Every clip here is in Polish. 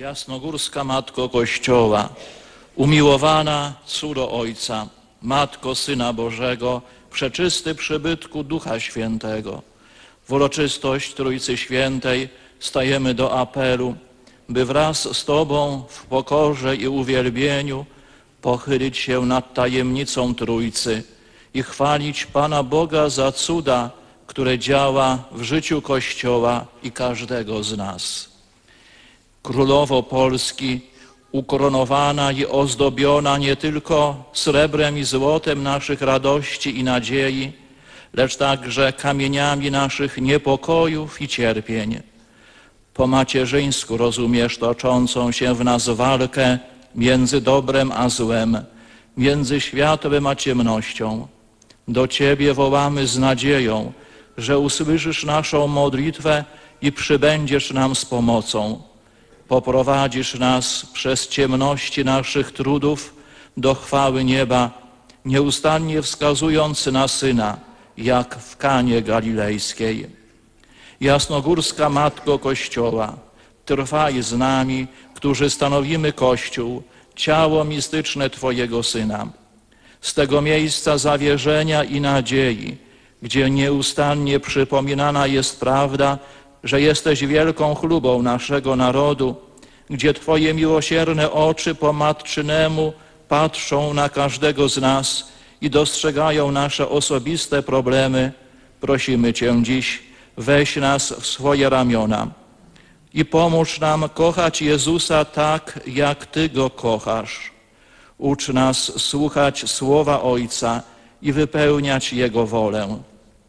Jasnogórska Matko Kościoła, umiłowana Córo Ojca, Matko Syna Bożego, przeczysty przybytku Ducha Świętego, w uroczystość Trójcy Świętej stajemy do apelu, by wraz z Tobą w pokorze i uwielbieniu pochylić się nad tajemnicą Trójcy i chwalić Pana Boga za cuda, które działa w życiu Kościoła i każdego z nas. Królowo Polski, ukoronowana i ozdobiona nie tylko srebrem i złotem naszych radości i nadziei, lecz także kamieniami naszych niepokojów i cierpień. Po macierzyńsku rozumiesz toczącą się w nas walkę między dobrem a złem, między światłem a ciemnością. Do Ciebie wołamy z nadzieją, że usłyszysz naszą modlitwę i przybędziesz nam z pomocą. Poprowadzisz nas przez ciemności naszych trudów do chwały nieba, nieustannie wskazując na Syna, jak w Kanie Galilejskiej. Jasnogórska Matko Kościoła, trwaj z nami, którzy stanowimy Kościół, ciało mistyczne Twojego Syna. Z tego miejsca zawierzenia i nadziei, gdzie nieustannie przypominana jest prawda, że jesteś wielką chlubą naszego narodu, gdzie Twoje miłosierne oczy po matczynemu patrzą na każdego z nas i dostrzegają nasze osobiste problemy, prosimy Cię dziś, weź nas w swoje ramiona i pomóż nam kochać Jezusa tak, jak Ty Go kochasz. Ucz nas słuchać słowa Ojca i wypełniać Jego wolę.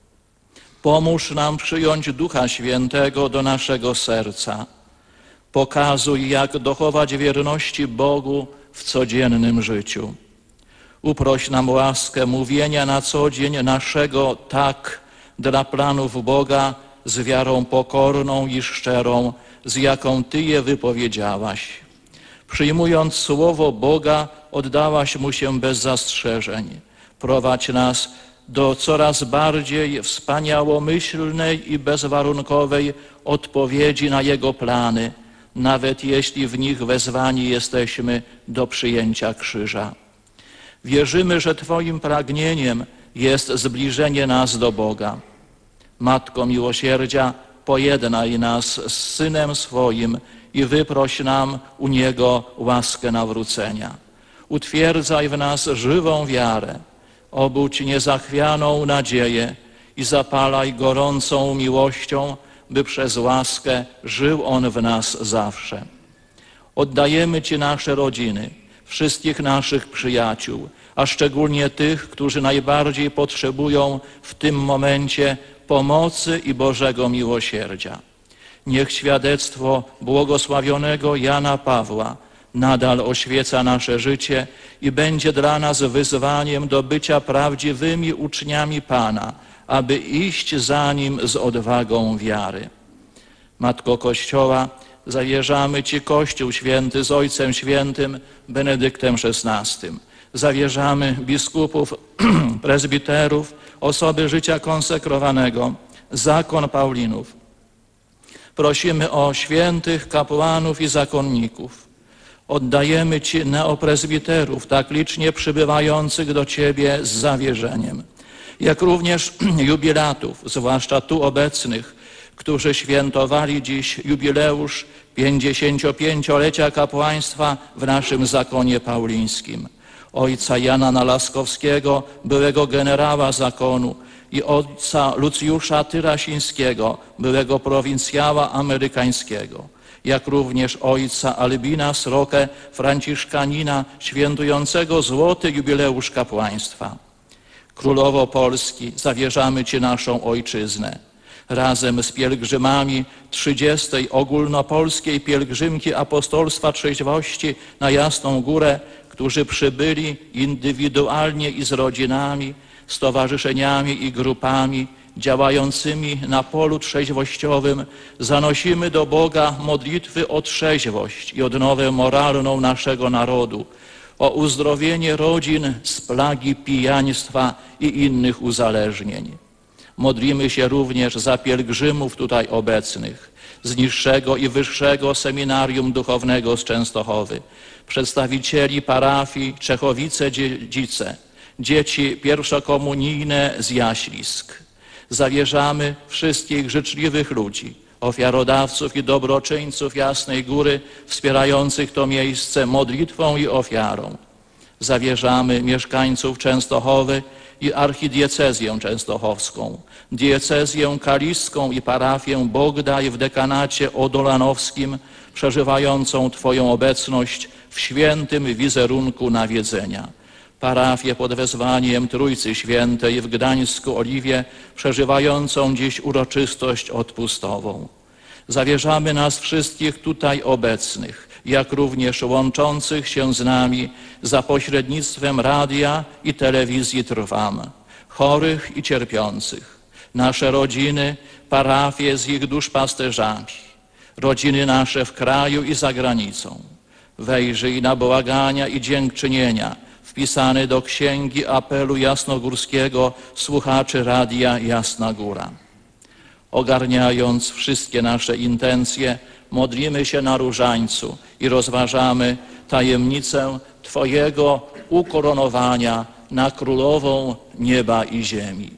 Pomóż nam przyjąć Ducha Świętego do naszego serca. Pokazuj, jak dochować wierności Bogu w codziennym życiu. Uproś nam łaskę mówienia na co dzień naszego tak dla planów Boga z wiarą pokorną i szczerą, z jaką Ty je wypowiedziałaś. Przyjmując słowo Boga, oddałaś Mu się bez zastrzeżeń. Prowadź nas do coraz bardziej wspaniałomyślnej i bezwarunkowej odpowiedzi na Jego plany, nawet jeśli w nich wezwani jesteśmy do przyjęcia krzyża. Wierzymy, że Twoim pragnieniem jest zbliżenie nas do Boga. Matko miłosierdzia, pojednaj nas z Synem swoim i wyproś nam u Niego łaskę nawrócenia. Utwierdzaj w nas żywą wiarę, obudź niezachwianą nadzieję i zapalaj gorącą miłością, by przez łaskę żył On w nas zawsze. Oddajemy Ci nasze rodziny, wszystkich naszych przyjaciół, a szczególnie tych, którzy najbardziej potrzebują w tym momencie pomocy i Bożego miłosierdzia. Niech świadectwo błogosławionego Jana Pawła nadal oświeca nasze życie i będzie dla nas wyzwaniem do bycia prawdziwymi uczniami Pana, aby iść za Nim z odwagą wiary. Matko Kościoła, zawierzamy Ci Kościół Święty z Ojcem Świętym Benedyktem XVI. Zawierzamy biskupów, prezbiterów, osoby życia konsekrowanego, zakon Paulinów. Prosimy o świętych kapłanów i zakonników. Oddajemy Ci neoprezbiterów, tak licznie przybywających do Ciebie z zawierzeniem, jak również jubilatów, zwłaszcza tu obecnych, którzy świętowali dziś jubileusz 55-lecia kapłaństwa w naszym zakonie paulińskim. Ojca Jana Nalaskowskiego, byłego generała zakonu, i ojca Lucjusza Tyrasińskiego, byłego prowincjała amerykańskiego, jak również ojca Albina Srokę, franciszkanina, świętującego złoty jubileusz kapłaństwa. Królowo Polski, zawierzamy Ci naszą ojczyznę. Razem z pielgrzymami 30. ogólnopolskiej pielgrzymki apostolstwa trzeźwości na Jasną Górę, którzy przybyli indywidualnie i z rodzinami, stowarzyszeniami i grupami działającymi na polu trzeźwościowym, zanosimy do Boga modlitwy o trzeźwość i odnowę moralną naszego narodu, o uzdrowienie rodzin z plagi pijaństwa i innych uzależnień. Modlimy się również za pielgrzymów tutaj obecnych z niższego i wyższego seminarium duchownego z Częstochowy, przedstawicieli parafii Czechowice-Dziedzice, dzieci pierwszokomunijne z Jaślisk. Zawierzamy wszystkich życzliwych ludzi, ofiarodawców i dobroczyńców Jasnej Góry, wspierających to miejsce modlitwą i ofiarą. Zawierzamy mieszkańców Częstochowy i archidiecezję częstochowską, diecezję kaliską i parafię Bogdaj w dekanacie odolanowskim, przeżywającą Twoją obecność w świętym wizerunku nawiedzenia. Parafię pod wezwaniem Trójcy Świętej w Gdańsku-Oliwie, przeżywającą dziś uroczystość odpustową. Zawierzamy nas wszystkich tutaj obecnych, jak również łączących się z nami za pośrednictwem radia i telewizji Trwam, chorych i cierpiących, nasze rodziny, parafie z ich duszpasterzami, rodziny nasze w kraju i za granicą. Wejrzyj na błagania i dziękczynienia wpisany do Księgi Apelu Jasnogórskiego słuchaczy Radia Jasna Góra. Ogarniając wszystkie nasze intencje, modlimy się na różańcu i rozważamy tajemnicę Twojego ukoronowania na Królową nieba i ziemi.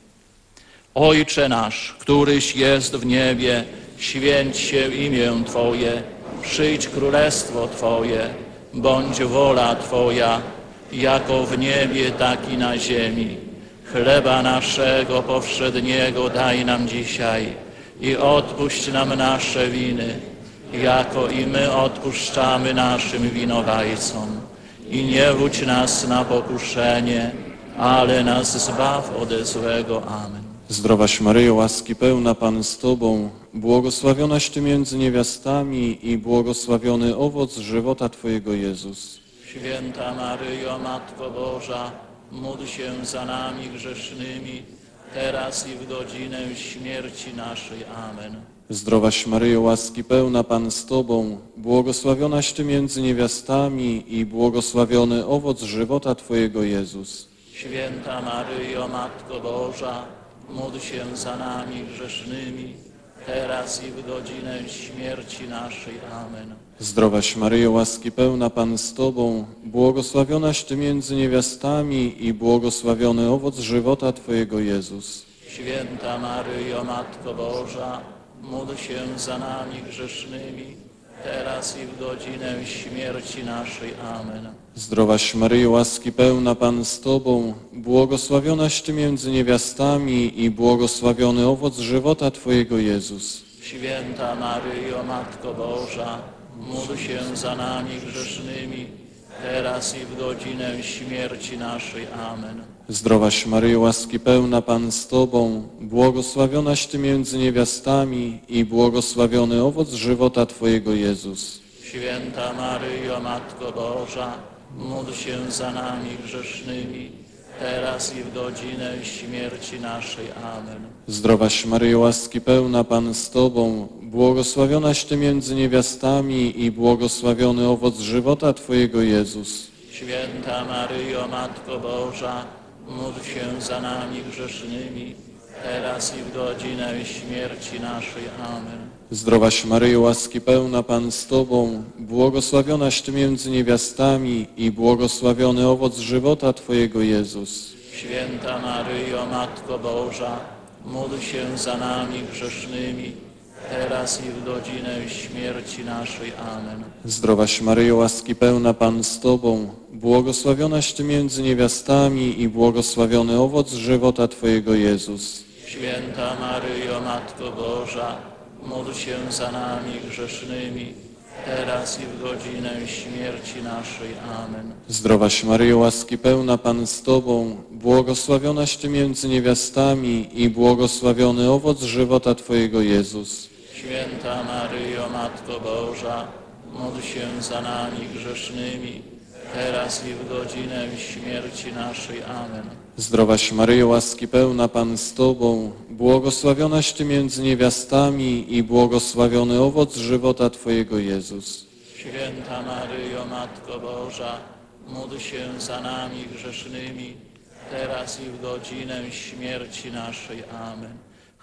Ojcze nasz, któryś jest w niebie, święć się imię Twoje, przyjdź królestwo Twoje, bądź wola Twoja, jako w niebie, tak i na ziemi. Chleba naszego powszedniego daj nam dzisiaj i odpuść nam nasze winy, jako i my odpuszczamy naszym winowajcom. I nie wódź nas na pokuszenie, ale nas zbaw ode złego. Amen. Zdrowaś Maryjo, łaski pełna, Pan z Tobą, błogosławionaś Ty między niewiastami i błogosławiony owoc żywota Twojego, Jezus. Święta Maryjo, Matko Boża, módl się za nami grzesznymi, teraz i w godzinę śmierci naszej. Amen. Zdrowaś Maryjo, łaski pełna, Pan z Tobą, błogosławionaś Ty między niewiastami i błogosławiony owoc żywota Twojego, Jezus. Święta Maryjo, Matko Boża, módl się za nami grzesznymi, teraz i w godzinę śmierci naszej. Amen. Zdrowaś Maryjo, łaski pełna, Pan z Tobą, błogosławionaś Ty między niewiastami i błogosławiony owoc żywota Twojego, Jezus. Święta Maryjo, Matko Boża, módl się za nami grzesznymi, teraz i w godzinę śmierci naszej. Amen. Zdrowaś Maryjo, łaski pełna, Pan z Tobą, błogosławionaś Ty między niewiastami i błogosławiony owoc żywota Twojego, Jezus. Święta Maryjo, Matko Boża, módl się za nami grzesznymi, teraz i w godzinę śmierci naszej. Amen. Zdrowaś Maryjo, łaski pełna, Pan z Tobą, błogosławionaś Ty między niewiastami i błogosławiony owoc żywota Twojego, Jezus. Święta Maryjo, Matko Boża, módl się za nami grzesznymi, teraz i w godzinę śmierci naszej. Amen. Zdrowaś Maryjo, łaski pełna, Pan z Tobą, błogosławionaś Ty między niewiastami i błogosławiony owoc żywota Twojego, Jezus. Święta Maryjo, Matko Boża, módl się za nami grzesznymi, teraz i w godzinę śmierci naszej. Amen. Zdrowaś Maryjo, łaski pełna, Pan z Tobą, błogosławionaś Ty między niewiastami i błogosławiony owoc żywota Twojego, Jezus. Święta Maryjo, Matko Boża, módl się za nami grzesznymi, teraz i w godzinę śmierci naszej. Amen. Zdrowaś Maryjo, łaski pełna, Pan z Tobą, błogosławionaś Ty między niewiastami i błogosławiony owoc żywota Twojego, Jezus. Święta Maryjo, Matko Boża, módl się za nami grzesznymi, teraz i w godzinę śmierci naszej. Amen. Zdrowaś Maryjo, łaski pełna, Pan z Tobą, błogosławionaś Ty między niewiastami i błogosławiony owoc żywota Twojego, Jezus. Święta Maryjo, Matko Boża, módl się za nami grzesznymi, teraz i w godzinę śmierci naszej. Amen. Zdrowaś Maryjo, łaski pełna, Pan z Tobą, błogosławionaś Ty między niewiastami i błogosławiony owoc żywota Twojego, Jezus. Święta Maryjo, Matko Boża, módl się za nami grzesznymi, teraz i w godzinę śmierci naszej. Amen.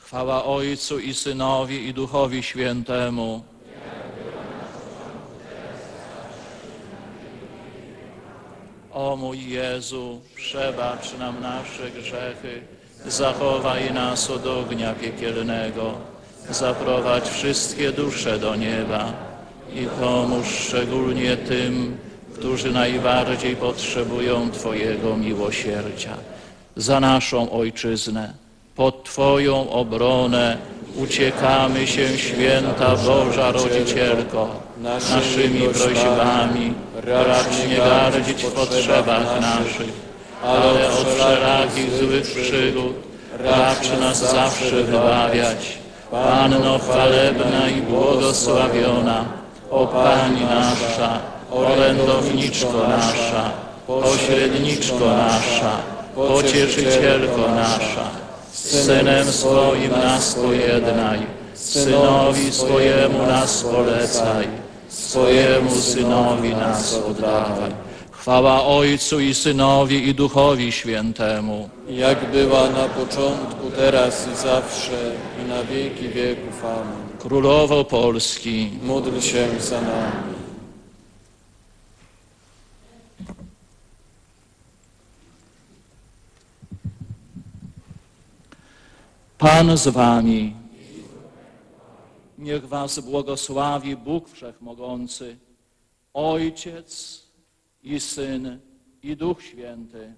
Chwała Ojcu i Synowi i Duchowi Świętemu. O mój Jezu, przebacz nam nasze grzechy, zachowaj nas od ognia piekielnego, zaprowadź wszystkie dusze do nieba i pomóż szczególnie tym, którzy najbardziej potrzebują Twojego miłosierdzia. Za naszą Ojczyznę, pod Twoją obronę uciekamy się, święta Boża Rodzicielko, naszymi prośbami, racz nie gardzić w potrzebach naszych, ale od wszelakich złych przygód racz nas zawsze wybawiać. Panno chwalebna i błogosławiona, o Pani nasza, orędowniczko nasza, pośredniczko nasza, pocieszycielko nasza, z Synem swoim nas pojednaj, Synowi swojemu nas polecaj, swojemu Synowi nas oddawaj. Chwała Ojcu i Synowi i Duchowi Świętemu. Jak była na początku, teraz i zawsze, i na wieki wieków. Amen. Królowo Polski, Módl się za nami. Pan z wami. Niech was błogosławi Bóg Wszechmogący, Ojciec i Syn i Duch Święty.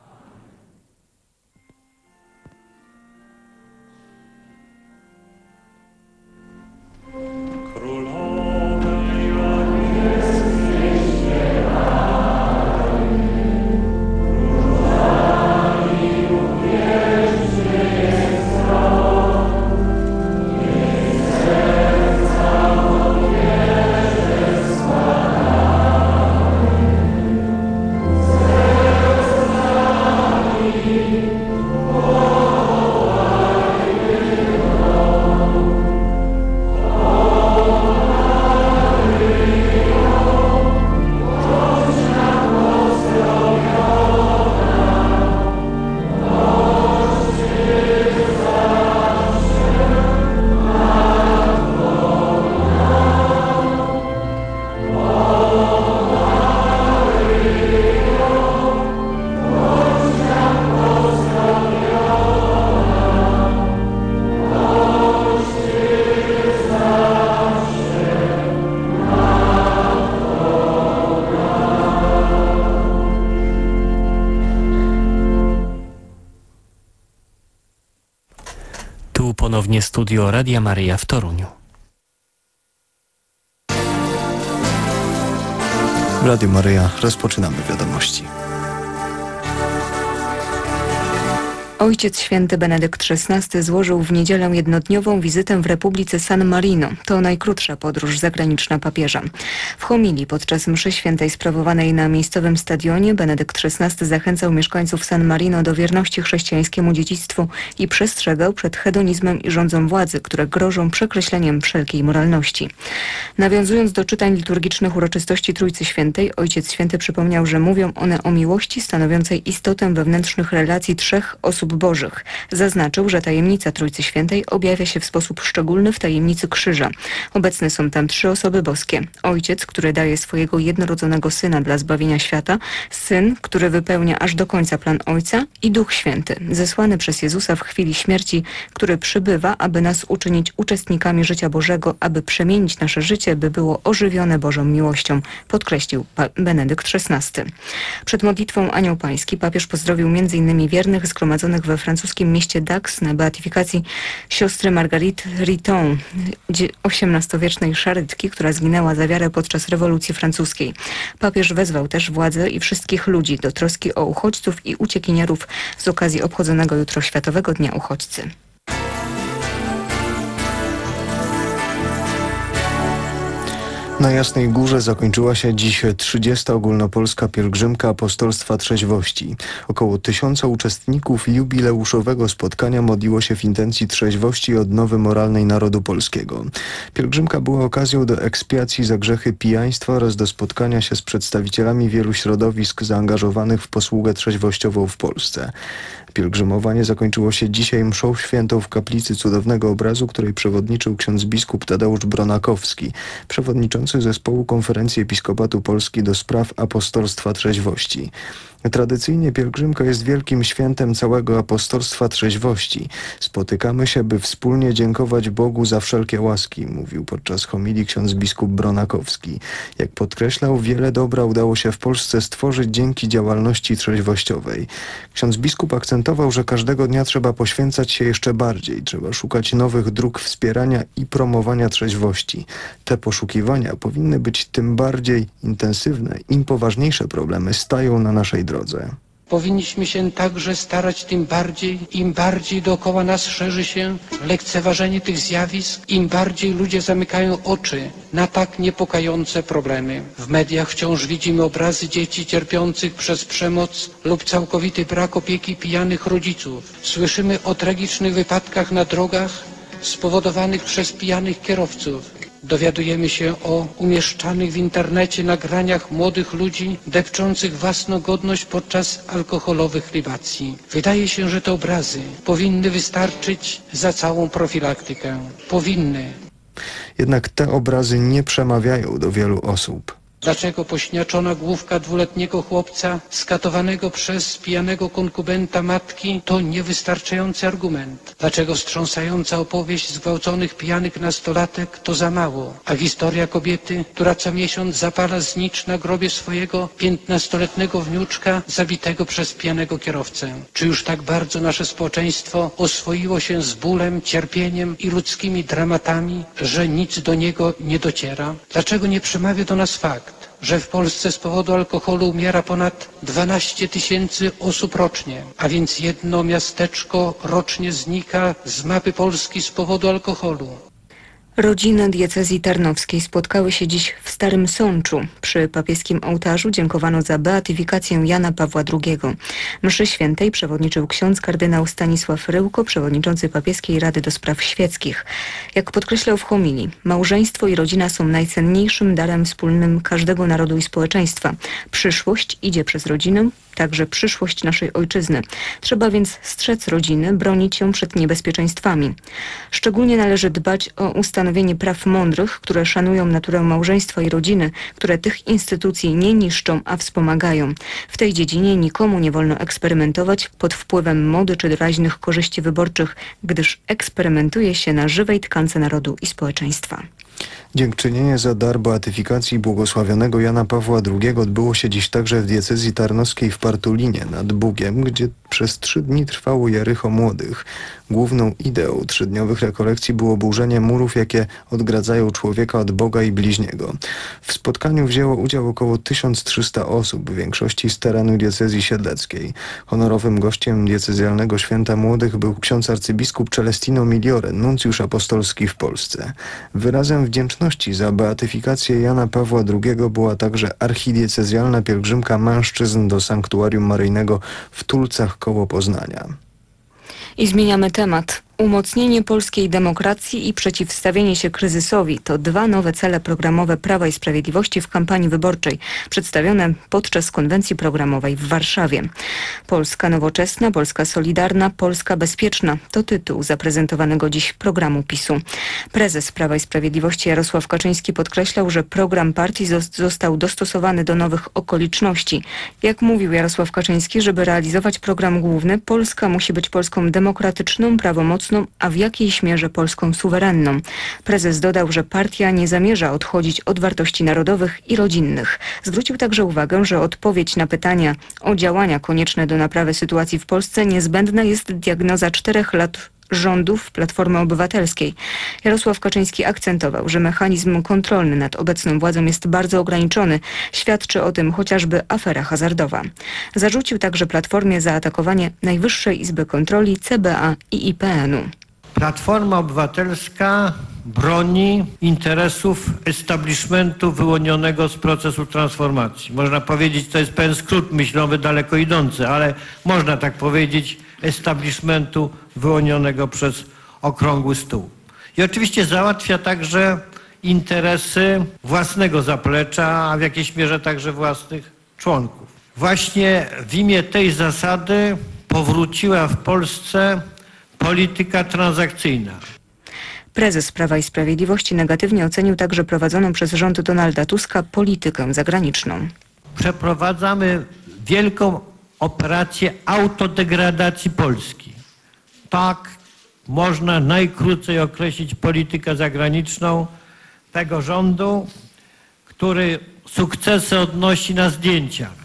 Tu ponownie studio Radia Maryja w Toruniu. W Radiu Maryja rozpoczynamy wiadomości. Ojciec Święty Benedykt XVI złożył w niedzielę jednodniową wizytę w Republice San Marino. To najkrótsza podróż zagraniczna papieża. W homilii podczas mszy świętej sprawowanej na miejscowym stadionie Benedykt XVI zachęcał mieszkańców San Marino do wierności chrześcijańskiemu dziedzictwu i przestrzegał przed hedonizmem i rządzą władzy, które grożą przekreśleniem wszelkiej moralności. Nawiązując do czytań liturgicznych uroczystości Trójcy Świętej, Ojciec Święty przypomniał, że mówią one o miłości stanowiącej istotę wewnętrznych relacji trzech osób bożych. Zaznaczył, że tajemnica Trójcy Świętej objawia się w sposób szczególny w tajemnicy krzyża. Obecne są tam trzy osoby boskie. Ojciec, który daje swojego jednorodzonego Syna dla zbawienia świata, Syn, który wypełnia aż do końca plan Ojca i Duch Święty, zesłany przez Jezusa w chwili śmierci, który przybywa, aby nas uczynić uczestnikami życia Bożego, aby przemienić nasze życie, by było ożywione Bożą miłością, podkreślił Benedykt XVI. Przed modlitwą Anioł Pański papież pozdrowił m.in. wiernych zgromadzonych we francuskim mieście Dax na beatyfikacji siostry Marguerite Riton, XVIII-wiecznej szarytki, która zginęła za wiarę podczas rewolucji francuskiej. Papież wezwał też władze i wszystkich ludzi do troski o uchodźców i uciekinierów z okazji obchodzonego jutro Światowego Dnia Uchodźcy. Na Jasnej Górze zakończyła się dziś 30. ogólnopolska pielgrzymka apostolstwa trzeźwości. Około 1000 uczestników jubileuszowego spotkania modliło się w intencji trzeźwości i odnowy moralnej narodu polskiego. Pielgrzymka była okazją do ekspiacji za grzechy pijaństwa oraz do spotkania się z przedstawicielami wielu środowisk zaangażowanych w posługę trzeźwościową w Polsce. Pielgrzymowanie zakończyło się dzisiaj mszą świętą w kaplicy Cudownego Obrazu, której przewodniczył ksiądz biskup Tadeusz Bronakowski, przewodniczący zespołu Konferencji Episkopatu Polski do spraw apostolstwa trzeźwości. Tradycyjnie pielgrzymka jest wielkim świętem całego apostolstwa trzeźwości. Spotykamy się, by wspólnie dziękować Bogu za wszelkie łaski, mówił podczas homilii ksiądz biskup Bronakowski. Jak podkreślał, wiele dobra udało się w Polsce stworzyć dzięki działalności trzeźwościowej. Ksiądz biskup akcentował, że każdego dnia trzeba poświęcać się jeszcze bardziej. Trzeba szukać nowych dróg wspierania i promowania trzeźwości. Te poszukiwania powinny być tym bardziej intensywne, im poważniejsze problemy stają na naszej drodze. Powinniśmy się także starać im bardziej dookoła nas szerzy się lekceważenie tych zjawisk, im bardziej ludzie zamykają oczy na tak niepokojące problemy. W mediach wciąż widzimy obrazy dzieci cierpiących przez przemoc lub całkowity brak opieki pijanych rodziców. Słyszymy o tragicznych wypadkach na drogach spowodowanych przez pijanych kierowców. Dowiadujemy się o umieszczanych w internecie nagraniach młodych ludzi depczących własną godność podczas alkoholowych libacji. Wydaje się, że te obrazy powinny wystarczyć za całą profilaktykę. Powinny. Jednak te obrazy nie przemawiają do wielu osób. Dlaczego pośniaczona główka 2-letniego chłopca skatowanego przez pijanego konkubenta matki to niewystarczający argument? Dlaczego wstrząsająca opowieść zgwałconych pijanych nastolatek to za mało? A historia kobiety, która co miesiąc zapala znicz na grobie swojego 15-letniego wnuczka zabitego przez pijanego kierowcę? Czy już tak bardzo nasze społeczeństwo oswoiło się z bólem, cierpieniem i ludzkimi dramatami, że nic do niego nie dociera? Dlaczego nie przemawia do nas fakt, że w Polsce z powodu alkoholu umiera ponad 12 000 osób rocznie, a więc jedno miasteczko rocznie znika z mapy Polski z powodu alkoholu? Rodziny diecezji tarnowskiej spotkały się dziś w Starym Sączu. Przy papieskim ołtarzu dziękowano za beatyfikację Jana Pawła II. Mszy świętej przewodniczył ksiądz kardynał Stanisław Ryłko, przewodniczący Papieskiej Rady do Spraw Świeckich. Jak podkreślał w homilii, małżeństwo i rodzina są najcenniejszym darem wspólnym każdego narodu i społeczeństwa. Przyszłość idzie przez rodzinę, także przyszłość naszej ojczyzny. Trzeba więc strzec rodziny, bronić ją przed niebezpieczeństwami. Szczególnie należy dbać o ustanowienie praw mądrych, które szanują naturę małżeństwa i rodziny, które tych instytucji nie niszczą, a wspomagają. W tej dziedzinie nikomu nie wolno eksperymentować pod wpływem mody czy doraźnych korzyści wyborczych, gdyż eksperymentuje się na żywej tkance narodu i społeczeństwa. Dziękczynienie za dar beatyfikacji błogosławionego Jana Pawła II odbyło się dziś także w diecezji tarnowskiej w Partulinie nad Bugiem, gdzie przez 3 dni trwało Jericho Młodych. Główną ideą 3-dniowych rekolekcji było burzenie murów, jakie odgradzają człowieka od Boga i bliźniego. W spotkaniu wzięło udział około 1300 osób, w większości z terenu diecezji siedleckiej. Honorowym gościem diecezjalnego Święta Młodych był ksiądz arcybiskup Celestino Migliore, nuncjusz apostolski w Polsce. Wyrazem wdzięczności za beatyfikację Jana Pawła II była także archidiecezjalna pielgrzymka mężczyzn do sanktuarium maryjnego w Tulcach koło Poznania. I zmieniamy temat. Umocnienie polskiej demokracji i przeciwstawienie się kryzysowi to 2 nowe cele programowe Prawa i Sprawiedliwości w kampanii wyborczej, przedstawione podczas konwencji programowej w Warszawie. Polska nowoczesna, Polska solidarna, Polska bezpieczna to tytuł zaprezentowanego dziś programu PiS-u. Prezes Prawa i Sprawiedliwości Jarosław Kaczyński podkreślał, że program partii został dostosowany do nowych okoliczności. Jak mówił Jarosław Kaczyński, żeby realizować program główny, Polska musi być Polską demokratyczną, prawomocną, a w jakiejś mierze Polską suwerenną. Prezes dodał, że partia nie zamierza odchodzić od wartości narodowych i rodzinnych. Zwrócił także uwagę, że odpowiedź na pytania o działania konieczne do naprawy sytuacji w Polsce niezbędna jest diagnoza 4 lat rządów Platformy Obywatelskiej. Jarosław Kaczyński akcentował, że mechanizm kontrolny nad obecną władzą jest bardzo ograniczony. Świadczy o tym chociażby afera hazardowa. Zarzucił także Platformie zaatakowanie Najwyższej Izby Kontroli, CBA i IPN-u. Platforma Obywatelska broni interesów establishmentu wyłonionego z procesu transformacji. Można powiedzieć, to jest pewien skrót myślowy daleko idący, ale można tak powiedzieć, establishmentu wyłonionego przez okrągły stół. I oczywiście załatwia także interesy własnego zaplecza, a w jakiejś mierze także własnych członków. Właśnie w imię tej zasady powróciła w Polsce polityka transakcyjna. Prezes Prawa i Sprawiedliwości negatywnie ocenił także prowadzoną przez rząd Donalda Tuska politykę zagraniczną. Przeprowadzamy wielką operację autodegradacji Polski. Tak można najkrócej określić politykę zagraniczną tego rządu, który sukcesy odnosi na zdjęciach.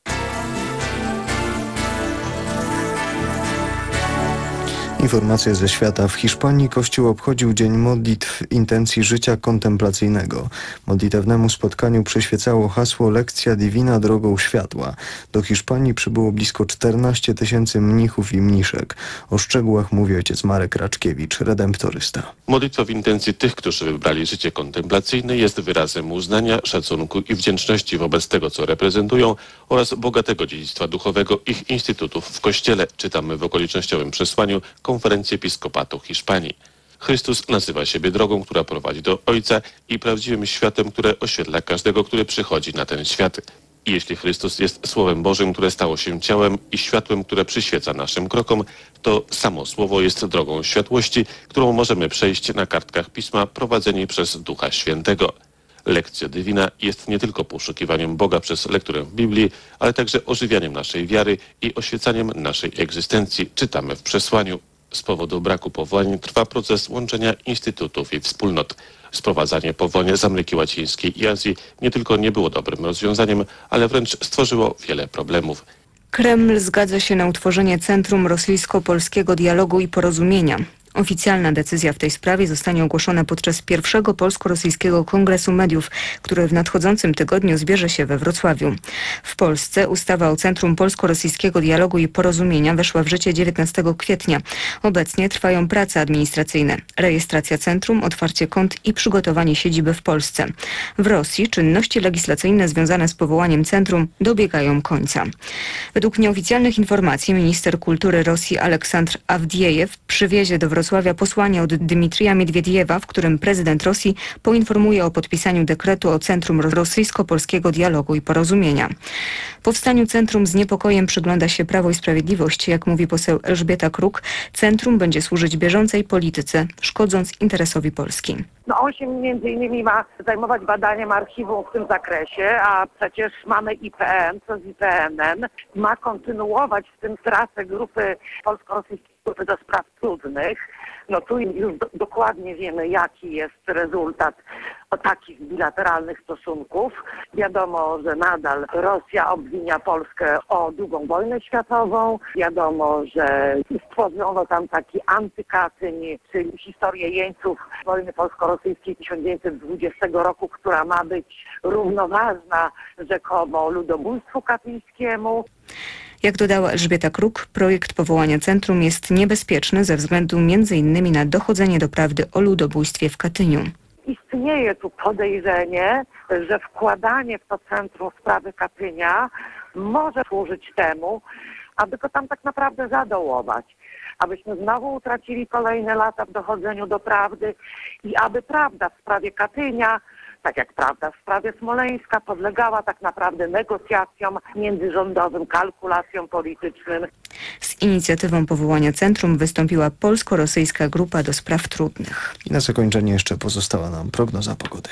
Informacje ze świata. W Hiszpanii Kościół obchodził Dzień Modlitw Intencji Życia Kontemplacyjnego. Modlitewnemu spotkaniu przyświecało hasło Lekcja Divina drogą światła. Do Hiszpanii przybyło blisko 14 000 mnichów i mniszek. O szczegółach mówi ojciec Marek Raczkiewicz, redemptorysta. Modlitwa w intencji tych, którzy wybrali życie kontemplacyjne, jest wyrazem uznania, szacunku i wdzięczności wobec tego, co reprezentują oraz bogatego dziedzictwa duchowego ich instytutów w Kościele, czytamy w okolicznościowym przesłaniu Konferencji Episkopatu Hiszpanii. Chrystus nazywa siebie drogą, która prowadzi do Ojca i prawdziwym światłem, które oświetla każdego, który przychodzi na ten świat. I jeśli Chrystus jest Słowem Bożym, które stało się ciałem i światłem, które przyświeca naszym krokom, to samo Słowo jest drogą światłości, którą możemy przejść na kartkach Pisma prowadzeni przez Ducha Świętego. Lekcja Divina jest nie tylko poszukiwaniem Boga przez lekturę w Biblii, ale także ożywianiem naszej wiary i oświecaniem naszej egzystencji, czytamy w przesłaniu. Z powodu braku powołań trwa proces łączenia instytutów i wspólnot. Sprowadzanie powołania z Ameryki Łacińskiej i Azji nie tylko nie było dobrym rozwiązaniem, ale wręcz stworzyło wiele problemów. Kreml zgadza się na utworzenie Centrum Rosyjsko-Polskiego Dialogu i Porozumienia. Oficjalna decyzja w tej sprawie zostanie ogłoszona podczas pierwszego Polsko-Rosyjskiego Kongresu Mediów, który w nadchodzącym tygodniu zbierze się we Wrocławiu. W Polsce ustawa o Centrum Polsko-Rosyjskiego Dialogu i Porozumienia weszła w życie 19 kwietnia. Obecnie trwają prace administracyjne, rejestracja centrum, otwarcie kont i przygotowanie siedziby w Polsce. W Rosji czynności legislacyjne związane z powołaniem centrum dobiegają końca. Według nieoficjalnych informacji minister kultury Rosji Aleksandr Awdiejew przywiezie do Wrocławia posłanie od Dmitrija Miedwiediewa, w którym prezydent Rosji poinformuje o podpisaniu dekretu o Centrum Rosyjsko-Polskiego Dialogu i Porozumienia. Powstaniu centrum z niepokojem przygląda się Prawo i Sprawiedliwość. Jak mówi poseł Elżbieta Kruk, centrum będzie służyć bieżącej polityce, szkodząc interesowi Polski. On się między innymi ma zajmować badaniem archiwum w tym zakresie, a przecież mamy IPN, co z IPN-em, ma kontynuować w tym pracę grupy polsko-rosyjskiej grupy do spraw trudnych. Tu już dokładnie wiemy, jaki jest rezultat takich bilateralnych stosunków. Wiadomo, że nadal Rosja obwinia Polskę o II wojnę światową. Wiadomo, że stworzono tam taki antykatyń, czyli historię jeńców wojny polsko-rosyjskiej 1920 roku, która ma być równoważna rzekomo ludobójstwu katyńskiemu. Jak dodała Elżbieta Kruk, projekt powołania centrum jest niebezpieczny ze względu m.in. na dochodzenie do prawdy o ludobójstwie w Katyniu. Istnieje tu podejrzenie, że wkładanie w to centrum sprawy Katynia może służyć temu, aby go tam tak naprawdę zadołować. Abyśmy znowu utracili kolejne lata w dochodzeniu do prawdy i aby prawda w sprawie Katynia, tak jak prawda w sprawie Smoleńska, podlegała tak naprawdę negocjacjom międzyrządowym, kalkulacjom politycznym. Z inicjatywą powołania centrum wystąpiła Polsko-Rosyjska Grupa do Spraw Trudnych. I na zakończenie jeszcze pozostała nam prognoza pogody.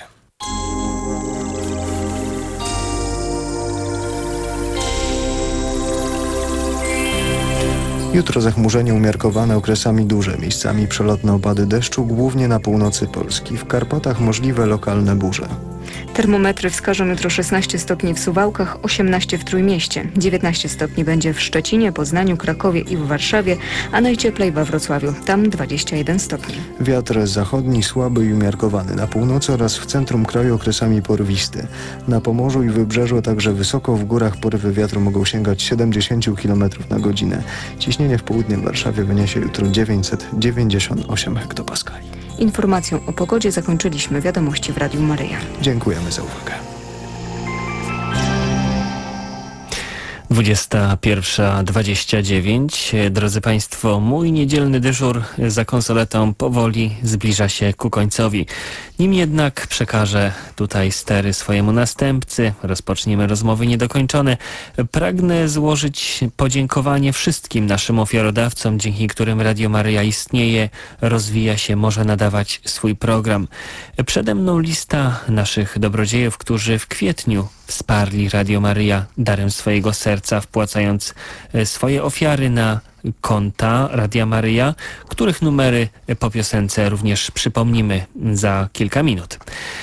Jutro zachmurzenie umiarkowane, okresami duże, miejscami przelotne opady deszczu, głównie na północy Polski. W Karpatach możliwe lokalne burze. Termometry wskażą jutro 16 stopni w Suwałkach, 18 w Trójmieście, 19 stopni będzie w Szczecinie, Poznaniu, Krakowie i w Warszawie, a najcieplej we Wrocławiu, tam 21 stopni. Wiatr zachodni słaby i umiarkowany, na północy oraz w centrum kraju okresami porwisty. Na Pomorzu i Wybrzeżu, także wysoko w górach porywy wiatru mogą sięgać 70 km na godzinę. Ciśnienie w południe w Warszawie wyniesie jutro 998 hektopaskali. Informacją o pogodzie zakończyliśmy wiadomości w Radiu Maryja. Dziękujemy za uwagę. 21:29. Drodzy Państwo, mój niedzielny dyżur za konsoletą powoli zbliża się ku końcowi. Nim jednak przekażę tutaj stery swojemu następcy, rozpoczniemy rozmowy niedokończone, pragnę złożyć podziękowanie wszystkim naszym ofiarodawcom, dzięki którym Radio Maryja istnieje, rozwija się, może nadawać swój program. Przede mną lista naszych dobrodziejów, którzy w kwietniu wsparli Radio Maryja darem swojego serca, wpłacając swoje ofiary na konta Radia Maryja, których numery po piosence również przypomnimy za kilka minut.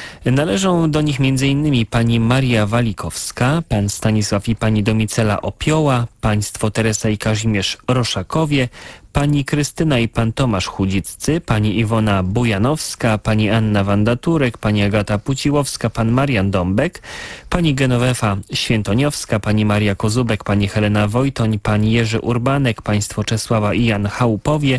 Należą do nich m.in. pani Maria Walikowska, pan Stanisław i pani Domicela Opioła, państwo Teresa i Kazimierz Roszakowie, pani Krystyna i pan Tomasz Chudziccy, pani Iwona Bujanowska, pani Anna Wandaturek, pani Agata Puciłowska, pan Marian Dąbek, pani Genowefa Świętoniowska, pani Maria Kozubek, pani Helena Wojtoń, pan Jerzy Urbanek, państwo Czesława i Jan Chałupowie,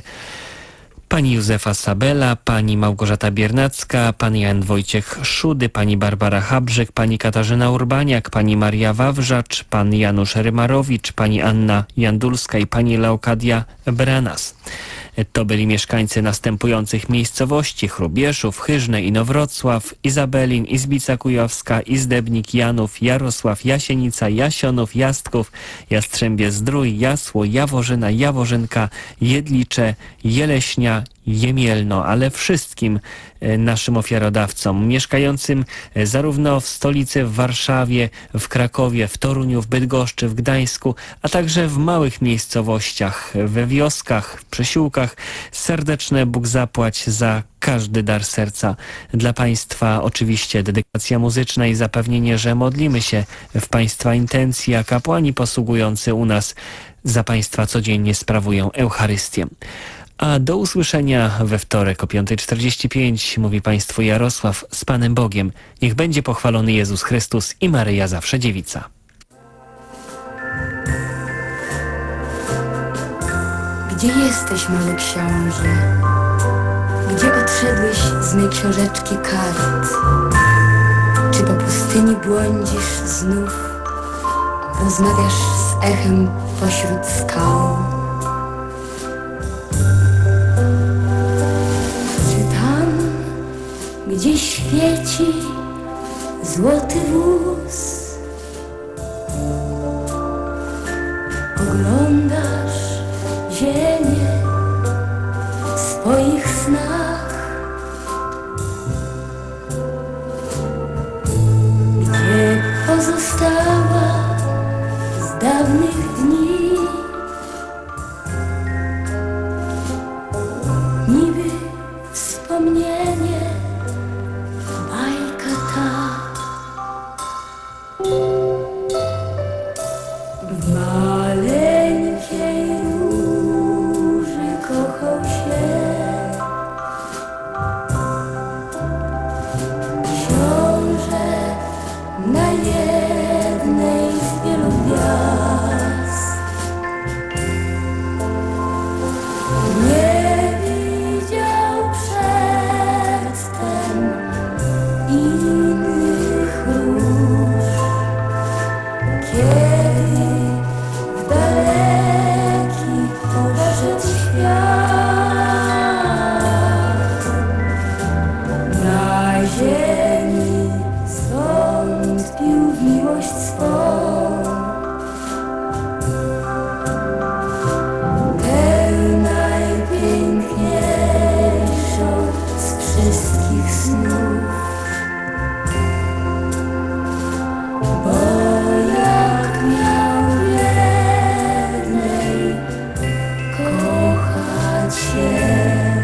pani Józefa Sabela, pani Małgorzata Biernacka, pan Jan Wojciech Szudy, pani Barbara Habrzek, pani Katarzyna Urbaniak, pani Maria Wawrzacz, pan Janusz Rymarowicz, pani Anna Jandulska i pani Leokadia Branas. To byli mieszkańcy następujących miejscowości: Chrubieszów, Chyżne, Inowrocław, Izabelin, Izbica Kujawska, Izdebnik, Janów, Jarosław, Jasienica, Jasionów, Jastków, Jastrzębie-Zdrój, Jasło, Jaworzyna, Jaworzynka, Jedlicze, Jeleśnia, Jemielno, ale wszystkim naszym ofiarodawcom mieszkającym zarówno w stolicy, w Warszawie, w Krakowie, w Toruniu, w Bydgoszczy, w Gdańsku, a także w małych miejscowościach, we wioskach, w przesiłkach. Serdeczne Bóg zapłać za każdy dar serca. Dla Państwa oczywiście dedykacja muzyczna i zapewnienie, że modlimy się w Państwa intencji, a kapłani posługujący u nas za Państwa codziennie sprawują Eucharystię. A do usłyszenia we wtorek o 5:45 mówi Państwu Jarosław. Z Panem Bogiem. Niech będzie pochwalony Jezus Chrystus i Maryja zawsze dziewica. Gdzie jesteś, mały książę? Gdzie odszedłeś z mej książeczki kart? Czy po pustyni błądzisz znów? Rozmawiasz z echem pośród skał? Gdzie świeci złoty wóz, oglądasz ziemię w swoich snach, gdzie pozostała z dawnych dni, niby wspomnienie. W maleńkiej róży kochał się książę na jednej z wielu gwiazd. Nie widział przedtem innych róż, kiedy w daleki poszedł świat. Na ziemi stąpił w miłość swą, tę najpiękniejszą z wszystkich snów. Bo jak miał jednej kochać się,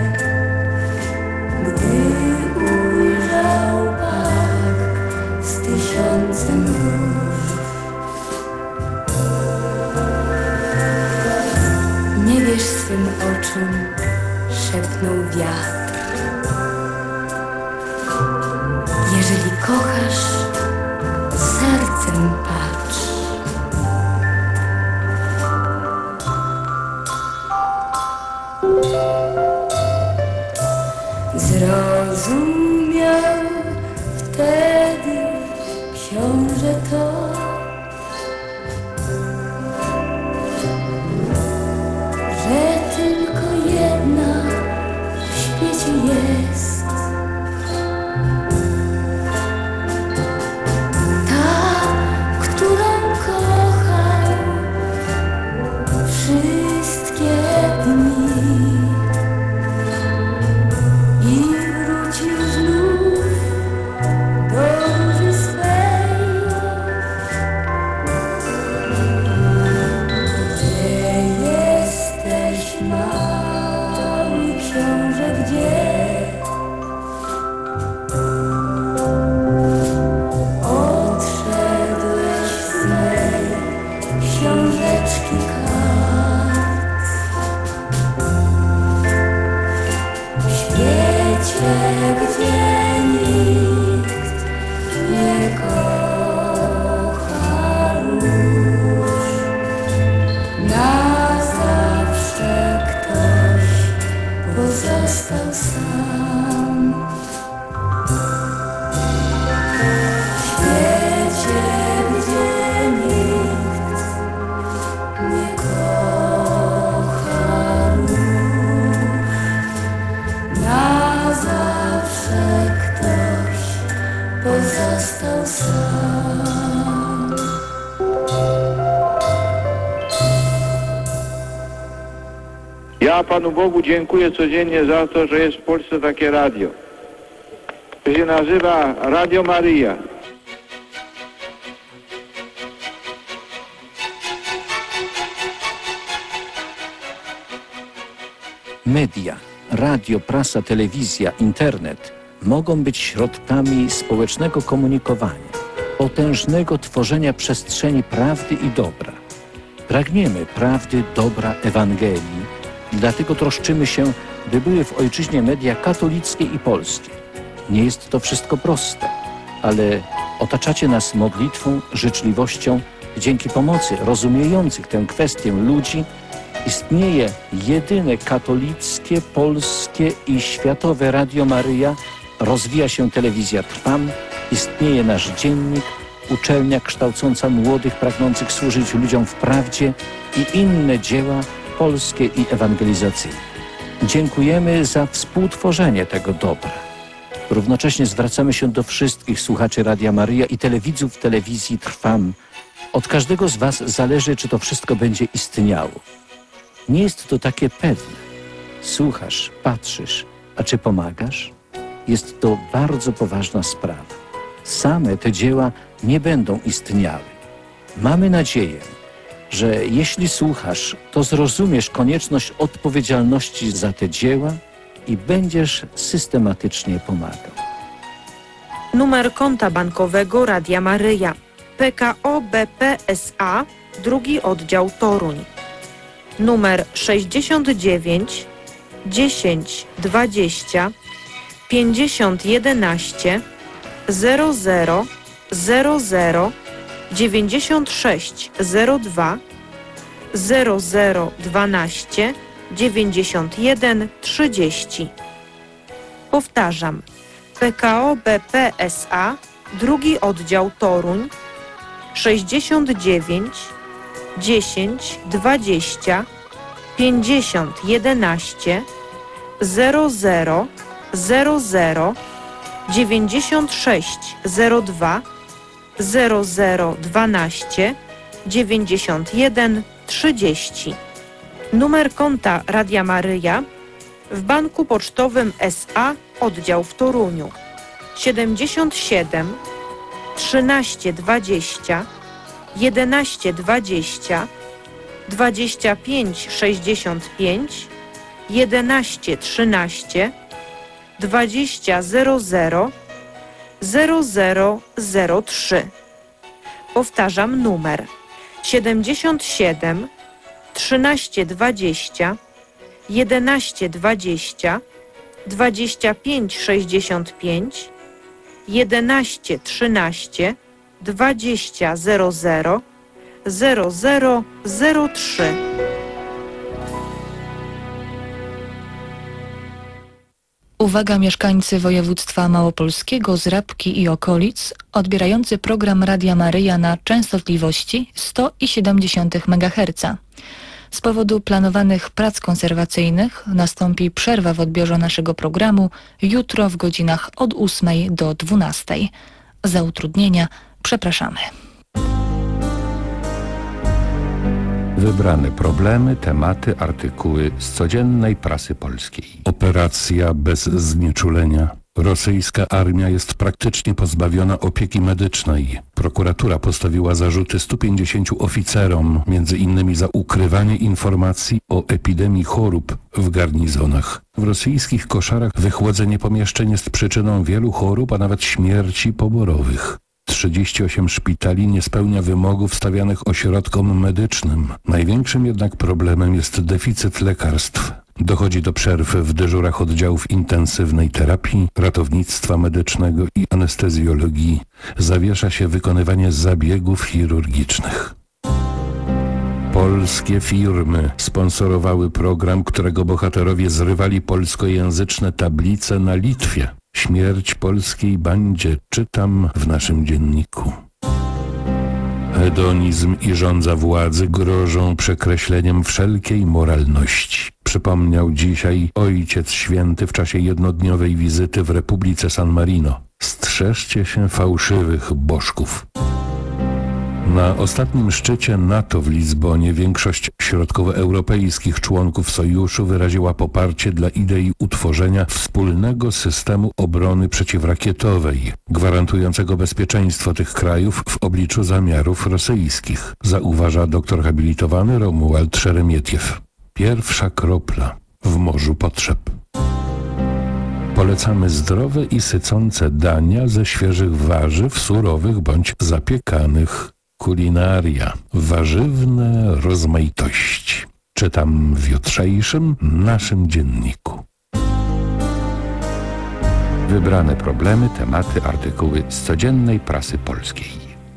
gdy ujrzał park z 1000 róż. Nie wierz swym oczom, szepnął wiatr. Jeżeli kochasz, sercem patrz. Zrozumiał wtedy książę to, został sam. Ja Panu Bogu dziękuję codziennie za to, że jest w Polsce takie radio. To się nazywa Radio Maryja. Media, radio, prasa, telewizja, internet mogą być środkami społecznego komunikowania, potężnego tworzenia przestrzeni prawdy i dobra. Pragniemy prawdy, dobra, Ewangelii, dlatego troszczymy się, by były w ojczyźnie media katolickie i polskie. Nie jest to wszystko proste, ale otaczacie nas modlitwą, życzliwością. Dzięki pomocy rozumiejących tę kwestię ludzi istnieje jedyne katolickie, polskie i światowe Radio Maryja, rozwija się telewizja Trwam, istnieje nasz dziennik, uczelnia kształcąca młodych pragnących służyć ludziom w prawdzie i inne dzieła polskie i ewangelizacyjne. Dziękujemy za współtworzenie tego dobra. Równocześnie zwracamy się do wszystkich słuchaczy Radia Maryja i telewidzów telewizji Trwam. Od każdego z Was zależy, czy to wszystko będzie istniało. Nie jest to takie pewne. Słuchasz, patrzysz, a czy pomagasz? Jest to bardzo poważna sprawa. Same te dzieła nie będą istniały. Mamy nadzieję, że jeśli słuchasz, to zrozumiesz konieczność odpowiedzialności za te dzieła i będziesz systematycznie pomagał. Numer konta bankowego Radia Maryja. PKO BP SA, drugi oddział Toruń. Numer 69 10 20 50 11 00 00 96 02 00 12 91 30. Powtarzam. PKO BP SA, drugi oddział Toruń, 69 10 20 50 11 00 00 96 02 00 12 91 30. Numer konta Radia Maryja w Banku Pocztowym SA, oddział w Toruniu, 77 13 20 11 20 25 65 11 13 20 00 0003. Powtarzam numer 77 13 20 11 20 25 65 11 13 20 00 0003. Uwaga mieszkańcy województwa małopolskiego, Zrabki i okolic, odbierający program Radia Maryja na częstotliwości 100,7 MHz. Z powodu planowanych prac konserwacyjnych nastąpi przerwa w odbiorze naszego programu jutro w godzinach od 8 do 12. Za utrudnienia przepraszamy. Wybrane problemy, tematy, artykuły z codziennej prasy polskiej. Operacja bez znieczulenia. Rosyjska armia jest praktycznie pozbawiona opieki medycznej. Prokuratura postawiła zarzuty 150 oficerom, między innymi za ukrywanie informacji o epidemii chorób w garnizonach. W rosyjskich koszarach wychłodzenie pomieszczeń jest przyczyną wielu chorób, a nawet śmierci poborowych. 38 szpitali nie spełnia wymogów stawianych ośrodkom medycznym. Największym jednak problemem jest deficyt lekarstw. Dochodzi do przerw w dyżurach oddziałów intensywnej terapii, ratownictwa medycznego i anestezjologii. Zawiesza się wykonywanie zabiegów chirurgicznych. Polskie firmy sponsorowały program, którego bohaterowie zrywali polskojęzyczne tablice na Litwie. Śmierć polskiej bandzie, czytam w naszym dzienniku. Hedonizm i żądza władzy grożą przekreśleniem wszelkiej moralności. Przypomniał dzisiaj Ojciec Święty w czasie jednodniowej wizyty w Republice San Marino. Strzeżcie się fałszywych bożków. Na ostatnim szczycie NATO w Lizbonie większość środkowoeuropejskich członków sojuszu wyraziła poparcie dla idei utworzenia wspólnego systemu obrony przeciwrakietowej, gwarantującego bezpieczeństwo tych krajów w obliczu zamiarów rosyjskich, zauważa doktor habilitowany Romuald Szeremietiew. Pierwsza kropla w morzu potrzeb. Polecamy zdrowe i sycące dania ze świeżych warzyw, surowych bądź zapiekanych. Kulinaria. Warzywne rozmaitości. Czytam w jutrzejszym naszym dzienniku. Wybrane problemy, tematy, artykuły z codziennej prasy polskiej.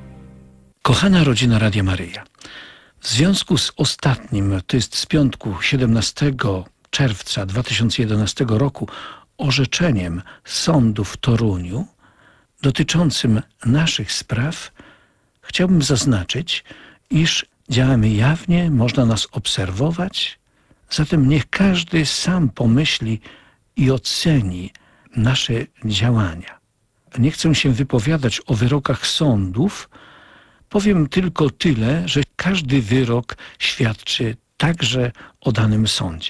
Kochana rodzina Radia Maryja, w związku z ostatnim, to jest z piątku 17 czerwca 2011 roku, orzeczeniem sądu w Toruniu dotyczącym naszych spraw, chciałbym zaznaczyć, iż działamy jawnie, można nas obserwować, zatem niech każdy sam pomyśli i oceni nasze działania. Nie chcę się wypowiadać o wyrokach sądów, powiem tylko tyle, że każdy wyrok świadczy także o danym sądzie.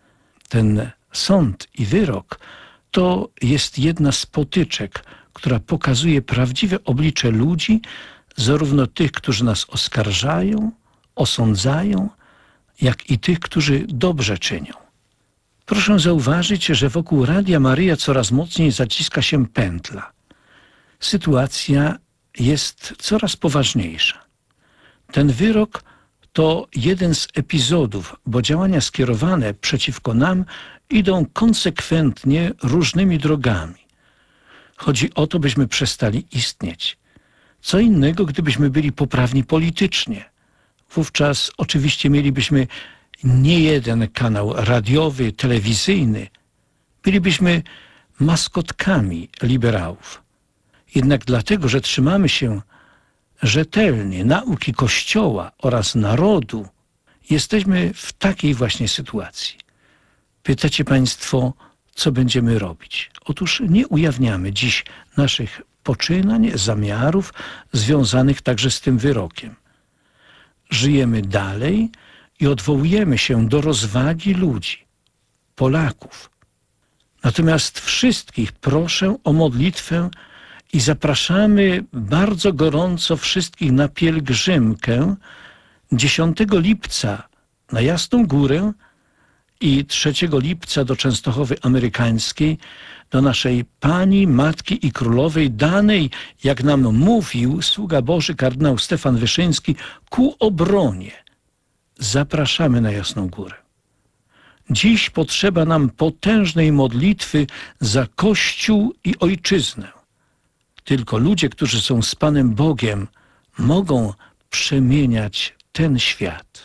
Ten sąd i wyrok to jest jedna z potyczek, która pokazuje prawdziwe oblicze ludzi, zarówno tych, którzy nas oskarżają, osądzają, jak i tych, którzy dobrze czynią. Proszę zauważyć, że wokół Radia Maryja coraz mocniej zaciska się pętla. Sytuacja jest coraz poważniejsza. Ten wyrok to jeden z epizodów, bo działania skierowane przeciwko nam idą konsekwentnie różnymi drogami. Chodzi o to, byśmy przestali istnieć. Co innego, gdybyśmy byli poprawni politycznie. Wówczas oczywiście mielibyśmy nie jeden kanał radiowy, telewizyjny. Bylibyśmy maskotkami liberałów. Jednak dlatego, że trzymamy się rzetelnie nauki Kościoła oraz narodu, jesteśmy w takiej właśnie sytuacji. Pytacie Państwo, co będziemy robić? Otóż nie ujawniamy dziś naszych poczynań, zamiarów związanych także z tym wyrokiem. Żyjemy dalej i odwołujemy się do rozwagi ludzi, Polaków. Natomiast wszystkich proszę o modlitwę i zapraszamy bardzo gorąco wszystkich na pielgrzymkę 10 lipca na Jasną Górę i 3 lipca do Częstochowy Amerykańskiej, do naszej Pani, Matki i Królowej, danej, jak nam mówił sługa Boży kardynał Stefan Wyszyński, ku obronie. Zapraszamy na Jasną Górę. Dziś potrzeba nam potężnej modlitwy za Kościół i Ojczyznę. Tylko ludzie, którzy są z Panem Bogiem, mogą przemieniać ten świat.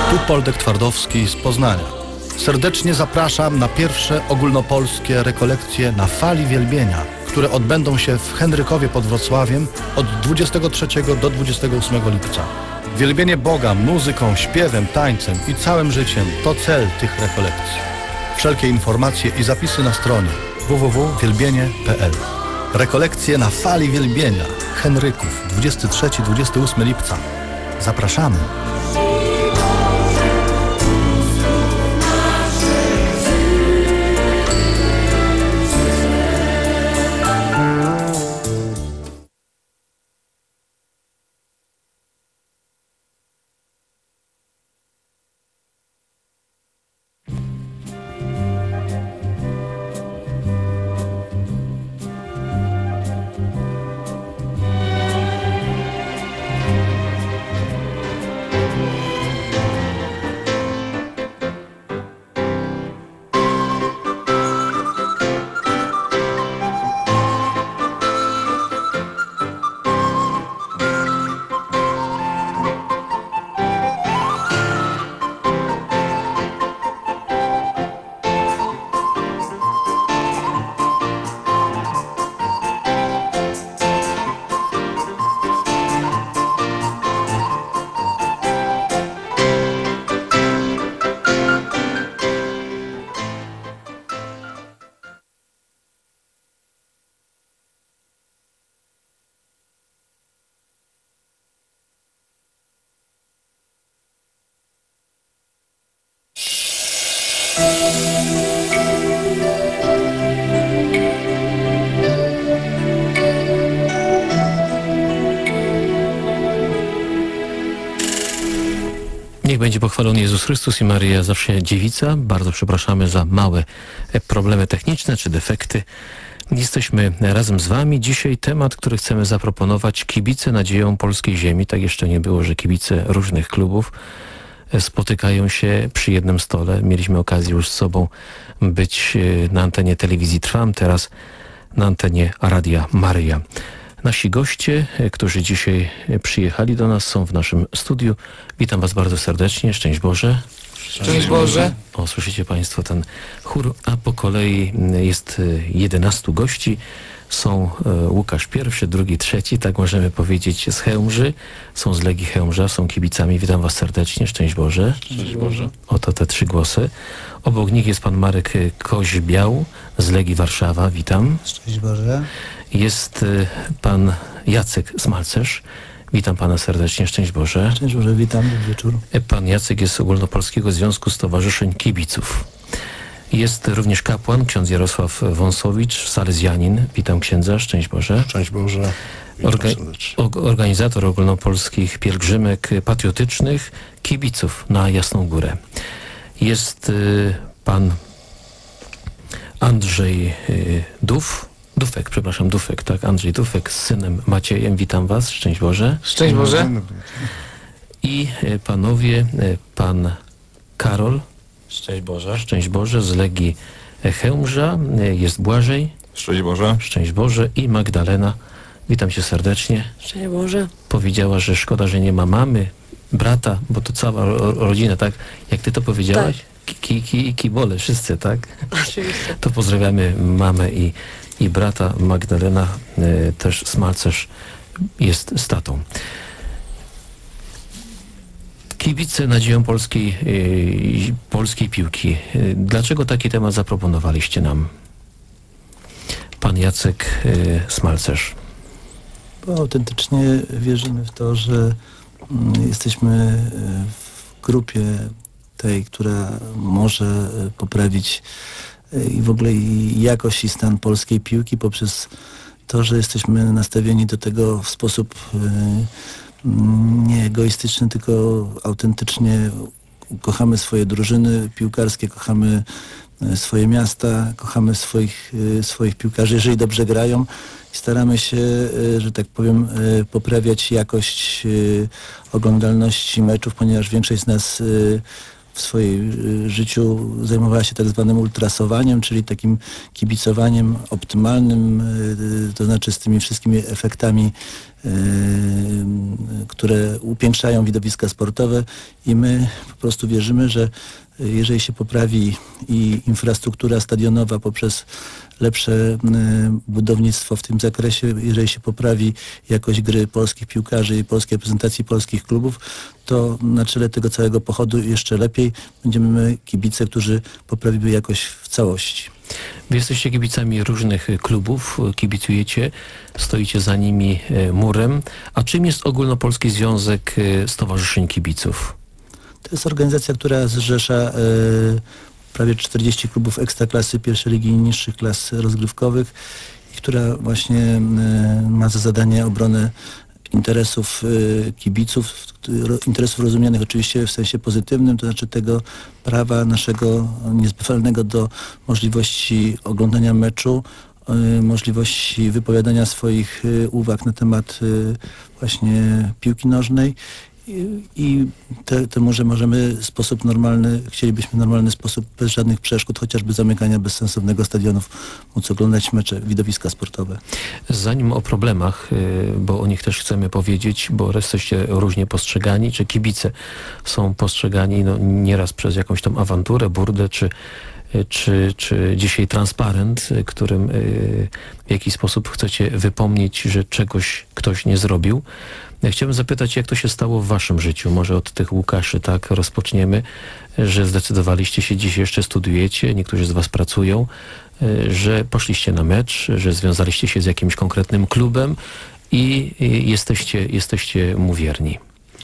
Tu Poldek Twardowski z Poznania. Serdecznie zapraszam na pierwsze ogólnopolskie rekolekcje na fali wielbienia, które odbędą się w Henrykowie pod Wrocławiem od 23 do 28 lipca. Wielbienie Boga muzyką, śpiewem, tańcem i całym życiem to cel tych rekolekcji. Wszelkie informacje i zapisy na stronie www.wielbienie.pl. Rekolekcje na fali wielbienia Henryków 23-28 lipca. Zapraszamy. Niech będzie pochwalony Jezus Chrystus i Maryja zawsze dziewica. Bardzo przepraszamy za małe problemy techniczne czy defekty. Jesteśmy razem z wami. Dzisiaj temat, który chcemy zaproponować: kibice nadzieją polskiej ziemi. Tak jeszcze nie było, że kibice różnych klubów spotykają się przy jednym stole. Mieliśmy okazję już z sobą być na antenie telewizji Trwam, teraz na antenie Radia Maryja. Nasi goście, którzy dzisiaj przyjechali do nas, są w naszym studiu. Witam was bardzo serdecznie. Szczęść Boże. Szczęść Boże. O, słyszycie państwo ten chór, a po kolei jest 11 gości. Są Łukasz pierwszy, drugi, trzeci, tak możemy powiedzieć, z Chełmży. Są z Legii Chełmża, są kibicami. Witam was serdecznie. Szczęść Boże. Szczęść Boże. Oto te 3 głosy. Obok nich jest pan Marek Koźbiał z Legii Warszawa. Witam. Szczęść Boże. Jest pan Jacek Smalcerz. Witam pana serdecznie. Szczęść Boże. Szczęść Boże, witam. Dobry wieczór. Pan Jacek jest z Ogólnopolskiego Związku Stowarzyszeń Kibiców. Jest również kapłan, ksiądz Jarosław Wąsowicz, salezjanin. Witam księdza. Szczęść Boże. Szczęść Boże. Organizator ogólnopolskich pielgrzymek patriotycznych kibiców na Jasną Górę. Jest pan Andrzej Dufek, tak, Andrzej Dufek z synem Maciejem. Witam was. Szczęść Boże. Szczęść Boże. I panowie, pan Karol. Szczęść Boże. Szczęść Boże z Legii Chełmża. Jest Błażej. Szczęść Boże. Szczęść Boże. I Magdalena. Witam cię serdecznie. Szczęść Boże. Powiedziała, że szkoda, że nie ma mamy, brata, bo to cała rodzina, tak? Jak ty to powiedziałaś? Tak. Kibole, wszyscy, tak? Oczywiście. To pozdrawiamy mamę i brata. Magdalena też Smalcerz jest z tatą. Kibice nadzieją polskiej piłki. Dlaczego taki temat zaproponowaliście nam? Pan Jacek Smalcerz. Bo autentycznie wierzymy w to, że jesteśmy w grupie tej, która może poprawić i w ogóle i jakość i stan polskiej piłki poprzez to, że jesteśmy nastawieni do tego w sposób nie egoistyczny, tylko autentycznie kochamy swoje drużyny piłkarskie, kochamy swoje miasta, kochamy swoich piłkarzy, jeżeli dobrze grają, i staramy się, że tak powiem, poprawiać jakość oglądalności meczów, ponieważ większość z nas w swoim życiu zajmowała się tak zwanym ultrasowaniem, czyli takim kibicowaniem optymalnym, to znaczy z tymi wszystkimi efektami które upiększają widowiska sportowe i my po prostu wierzymy, że jeżeli się poprawi i infrastruktura stadionowa poprzez lepsze budownictwo w tym zakresie, jeżeli się poprawi jakość gry polskich piłkarzy i polskiej reprezentacji polskich klubów, to na czele tego całego pochodu jeszcze lepiej będziemy my, kibice, którzy poprawimy jakość w całości. Wy jesteście kibicami różnych klubów, kibicujecie, stoicie za nimi murem. A czym jest Ogólnopolski Związek Stowarzyszeń Kibiców? To jest organizacja, która zrzesza prawie 40 klubów ekstraklasy pierwszej ligi i niższych klas rozgrywkowych i która właśnie ma za zadanie obronę interesów kibiców, interesów rozumianych oczywiście w sensie pozytywnym, to znaczy tego prawa naszego niezbywalnego do możliwości oglądania meczu, możliwości wypowiadania swoich uwag na temat właśnie piłki nożnej i temu, że możemy w sposób normalny, chcielibyśmy w normalny sposób, bez żadnych przeszkód, chociażby zamykania bezsensownego stadionów, móc oglądać mecze, widowiska sportowe. Zanim o problemach, bo o nich też chcemy powiedzieć, bo jesteście różnie postrzegani, czy kibice są postrzegani nieraz przez jakąś tam awanturę, burdę, czy dzisiaj transparent, którym w jakiś sposób chcecie wypomnieć, że czegoś ktoś nie zrobił. Ja chciałbym zapytać, jak to się stało w waszym życiu? Może od tych Łukaszy tak rozpoczniemy, że zdecydowaliście się, dziś jeszcze studiujecie, niektórzy z was pracują, że poszliście na mecz, że związaliście się z jakimś konkretnym klubem i jesteście mu wierni.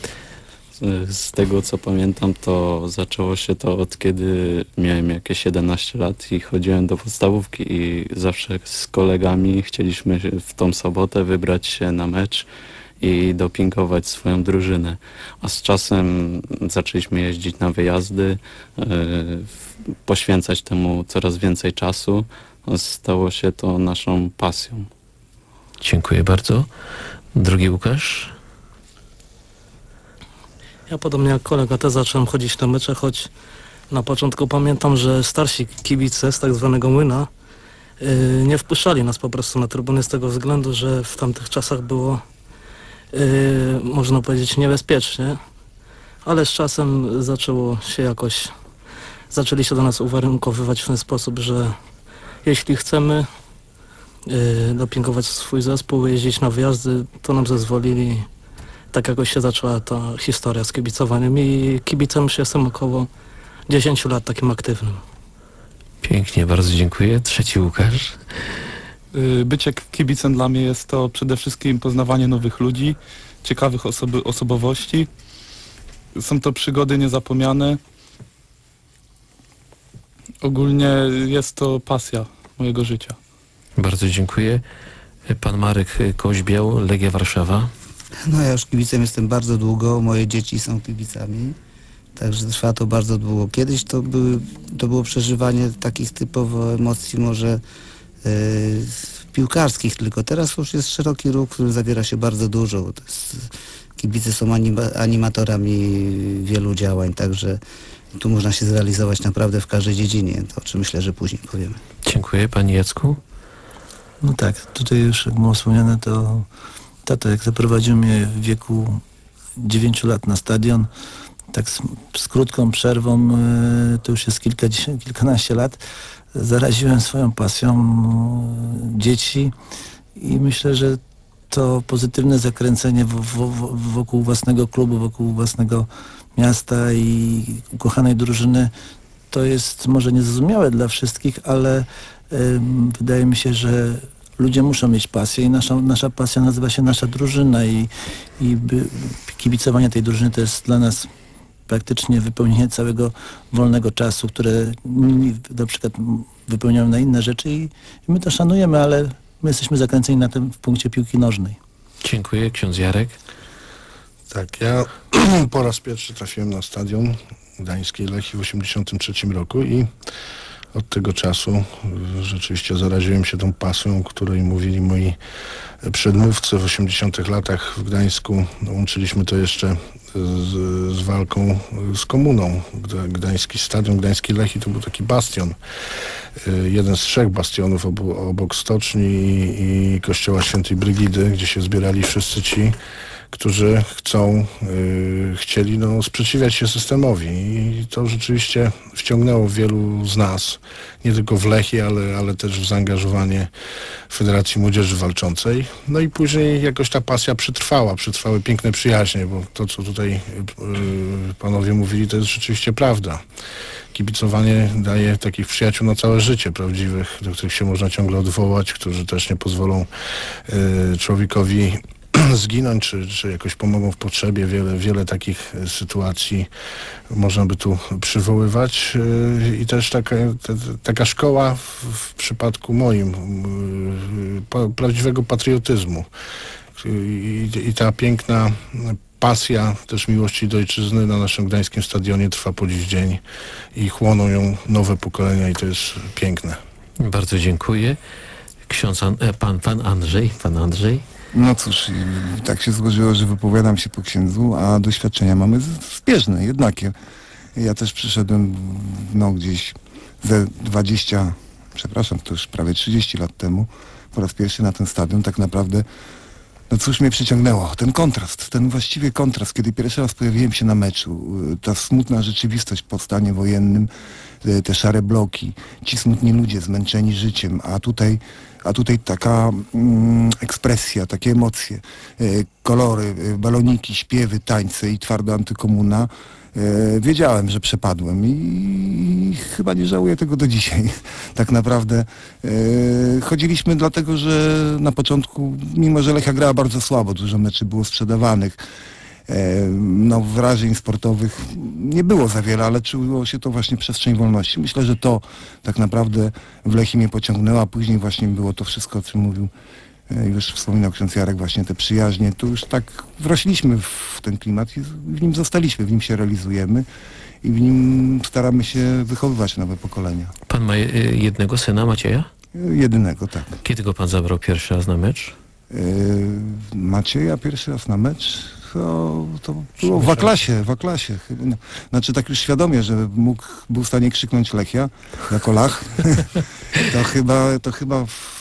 Z tego co pamiętam, to zaczęło się to od kiedy miałem jakieś 11 lat i chodziłem do podstawówki i zawsze z kolegami chcieliśmy w tą sobotę wybrać się na mecz i dopingować swoją drużynę. A z czasem zaczęliśmy jeździć na wyjazdy, poświęcać temu coraz więcej czasu. Stało się to naszą pasją. Dziękuję bardzo. Drugi Łukasz? Ja podobnie jak kolega też zacząłem chodzić na mecze, choć na początku pamiętam, że starsi kibice z tak zwanego młyna nie wpuszczali nas po prostu na trybuny z tego względu, że w tamtych czasach było można powiedzieć niebezpiecznie, ale z czasem zaczęli się do nas uwarunkowywać w ten sposób, że jeśli chcemy dopingować swój zespół, jeździć na wyjazdy, to nam zezwolili. Tak jakoś się zaczęła ta historia z kibicowaniem i kibicem już jestem około 10 lat takim aktywnym. Pięknie, bardzo dziękuję. Trzeci Łukasz. Bycie kibicem dla mnie jest to przede wszystkim poznawanie nowych ludzi, ciekawych osobowości. Są to przygody niezapomniane. Ogólnie jest to pasja mojego życia. Bardzo dziękuję. Pan Marek Koźbiał, Legia Warszawa. No ja już kibicem jestem bardzo długo, moje dzieci są kibicami, także trwa to bardzo długo. Kiedyś to było przeżywanie takich typowo emocji może piłkarskich tylko. Teraz już jest szeroki ruch, który zawiera się bardzo dużo. Kibice są animatorami wielu działań, także tu można się zrealizować naprawdę w każdej dziedzinie, to o czym myślę, że później powiemy. Dziękuję. Panie Jacku? No tak, tutaj już jak było wspomniane, to tata jak zaprowadził mnie w wieku 9 lat na stadion, tak z krótką przerwą, to już jest kilkanaście lat, zaraziłem swoją pasją dzieci i myślę, że to pozytywne zakręcenie wokół własnego klubu, wokół własnego miasta i ukochanej drużyny to jest może niezrozumiałe dla wszystkich, ale wydaje mi się, że ludzie muszą mieć pasję i nasza pasja nazywa się nasza drużyna i kibicowanie tej drużyny to jest dla nas praktycznie wypełnienie całego wolnego czasu, które na przykład wypełniają na inne rzeczy i my to szanujemy, ale my jesteśmy zakręceni na tym w punkcie piłki nożnej. Dziękuję. Ksiądz Jarek? Tak, ja po raz pierwszy trafiłem na stadion gdańskiej Lechii w 1983 roku i od tego czasu rzeczywiście zaraziłem się tą pasją, o której mówili moi przedmówcy w 80-tych latach w Gdańsku. Łączyliśmy to jeszcze z walką z komuną. Gdański Stadion, Gdański Lechii to był taki bastion. Jeden z 3 bastionów obok stoczni i kościoła Świętej Brygidy, gdzie się zbierali wszyscy ci, którzy chcieli sprzeciwiać się systemowi. I to rzeczywiście wciągnęło wielu z nas, nie tylko w Lechii, ale też w zaangażowanie Federacji Młodzieży Walczącej. No i później jakoś ta pasja przetrwały piękne przyjaźnie, bo to, co tutaj panowie mówili, to jest rzeczywiście prawda. Kibicowanie daje takich przyjaciół na całe życie, prawdziwych, do których się można ciągle odwołać, którzy też nie pozwolą człowiekowi zginąć, czy jakoś pomogą w potrzebie. Wiele takich sytuacji można by tu przywoływać. I też taka szkoła w przypadku moim prawdziwego patriotyzmu. I ta piękna pasja też miłości do ojczyzny na naszym gdańskim stadionie trwa po dziś dzień i chłoną ją nowe pokolenia i to jest piękne. Bardzo dziękuję. Ksiądz, pan Andrzej. No cóż, tak się złożyło, że wypowiadam się po księdzu, a doświadczenia mamy zbieżne, jednakie. Ja też przyszedłem gdzieś ze to już prawie 30 lat temu, po raz pierwszy na ten stadion. Tak naprawdę, no cóż mnie przyciągnęło? Ten kontrast, ten właściwie kontrast, kiedy pierwszy raz pojawiłem się na meczu, ta smutna rzeczywistość po stanie wojennym, te szare bloki, ci smutni ludzie zmęczeni życiem, a tutaj taka ekspresja, takie emocje, kolory, baloniki, śpiewy, tańce i twarda antykomuna. Wiedziałem, że przepadłem i chyba nie żałuję tego do dzisiaj. Tak naprawdę chodziliśmy dlatego, że na początku, mimo że Lechia grała bardzo słabo, dużo meczy było sprzedawanych, wrażeń sportowych nie było za wiele, ale czuło się to właśnie przestrzeń wolności. Myślę, że to tak naprawdę w Lechii mnie pociągnęło, a później właśnie było to wszystko, o czym mówił już wspominał ksiądz Jarek, właśnie te przyjaźnie. Tu już tak wrośliśmy w ten klimat i w nim zostaliśmy, w nim się realizujemy i w nim staramy się wychowywać nowe pokolenia. Pan ma jednego syna, Macieja? Jedynego, tak. Kiedy go pan zabrał pierwszy raz na mecz? Macieja pierwszy raz na mecz? To było w A-klasie chyba. Znaczy tak już świadomie, że był w stanie krzyknąć Lechia jako Lach. to chyba